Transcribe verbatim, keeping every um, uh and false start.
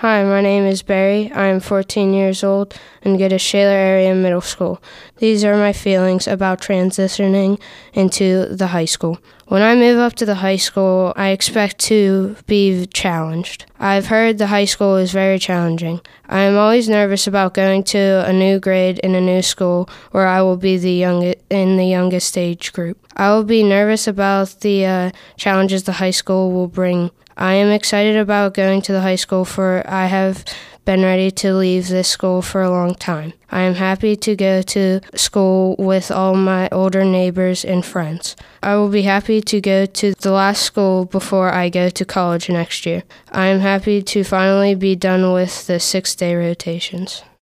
Hi, my name is Barry. I am fourteen years old and go to Shaler Area Middle School. These are my feelings about transitioning into the high school. When I move up to the high school, I expect to be challenged. I've heard the high school is very challenging. I am always nervous about going to a new grade in a new school where I will be the young in the youngest age group. I will be nervous about the uh, challenges the high school will bring. I am excited about going to the high school, for I have been ready to leave this school for a long time. I am happy to go to school with all my older neighbors and friends. I will be happy to go to the last school before I go to college next year. I am happy to finally be done with the six-day rotations.